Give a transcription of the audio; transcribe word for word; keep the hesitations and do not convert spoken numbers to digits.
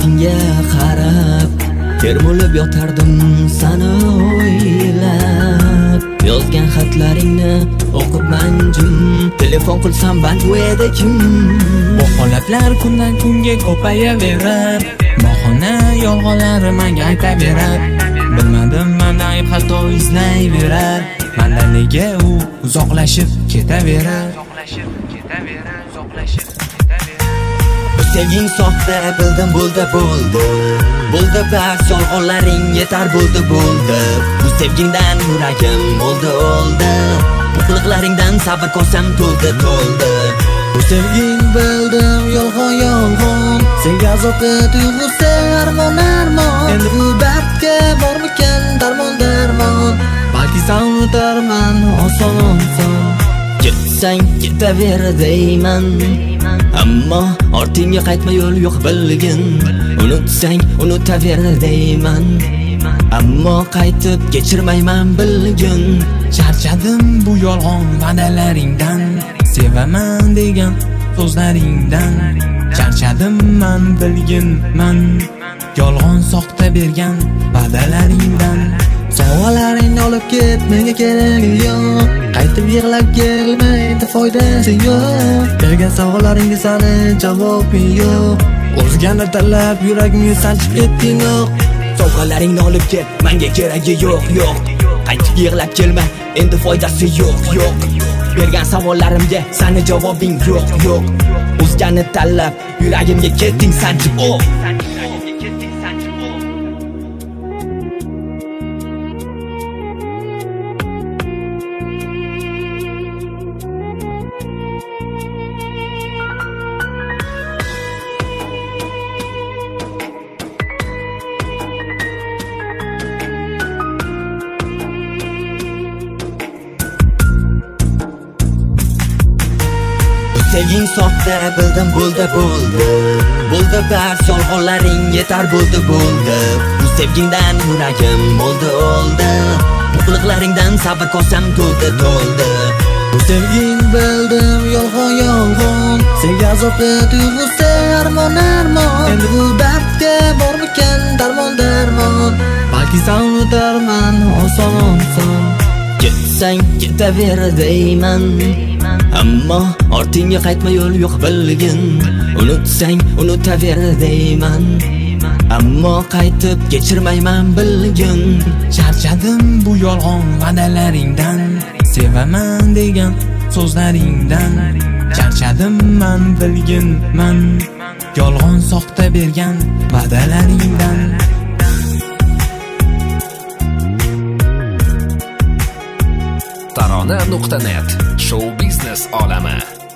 suratingga qarab termulib yotardim seni o'ylab. Yozgan xatlaringni o'qib manjum, telefon qilsam band edi kim? Bu holatlar kundan kunga ko'payaverar, bahona yolg'onlari menga aytaverar. Bilmadim menda ayb xato izlayverar, menda nega u uzoqlashib ketaverar. Sevging soxta bildim, bo'ldi bo'ldi bo'ldi bas yolg'onlaring yetar, bo'ldi bo'ldi. Bu sevgingdan yuragim oldi oldi, bu qiliqlaringdan sabr kosam to'ldi to'ldi. Bu sevging bildim yolg'on yolg'on, senga azobi tuyg'usi armon armon. Endi bu dardga bormikan darmon darmon, balki san unutarman oson oson. Ketsang ketaver deyman, ammo ortingga qaytma yo'l yo'q bilgin. Unutsang unutaver deyman, ammo qaytib kechirmayman bilgin. Charchadim bu yolg'on va'dalaringdan, sevaman degan so'zlaringdan. Charchadim man bilgin man, yolg'on soxta bergan va'dalaringdan. Sovg'alaringni olib ket, menga keragi yo'q. Qaytib yig'lab kelmaydi, foydasi yo'q. Bergan sovg'alaringga sani javobi yo'q. O'zgani tanlab yuragimga sanchib ketding yo'q. Sovg'alaringni olib ket, menga keragi yo'q yo'q. Qaytib yig'lab kelma, endi foydasi yo'q yo'q. Bergan savollarimga sani javobing yo'q yo'q. O'zgani tanlab yuragimga ketding sanchib o'q. Sevging soxta bildim, bo'ldi bo'ldi bo'ldi bas yolg'onlaring yetar, bo'ldi bo'ldi. Bu sevgingdan yuragim oldi oldi, bu qiliqlaringdan sabr kosam to'ldi to'ldi. Bu sevging bildim yolg'on yolg'on, senga azobi tuyg'usi armon armon. Endi bu dardga bormikan darmon darmon, balki san unutarman oson oson. Ketsang ketaver deyman, ammo ortingga qaytma yo'l yo'q bilgin. Unutsang unutaver deyman, ammo qaytib kechirmayman bilgin. Charchadim bu yolg'on va'dalaringdan, sevaman degan so'zlaringdan. Charchadim man bilgin man, yolg'on soxta bergan va'dalaringdan. tarona nuqta net show biznes olami.